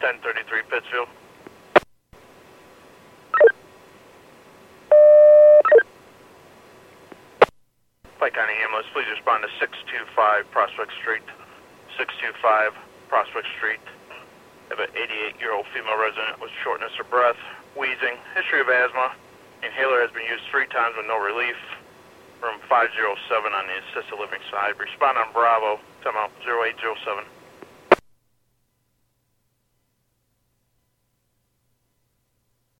1033 Pittsfield. Pike County Ambulance, please respond to 625 Prospect Street. 625 Prospect Street. Have an 88-year-old female resident with shortness of breath, wheezing, history of asthma. Inhaler has been used 3 times with no relief. Room 507 on the assisted living side. Respond on Bravo. Time out 0807.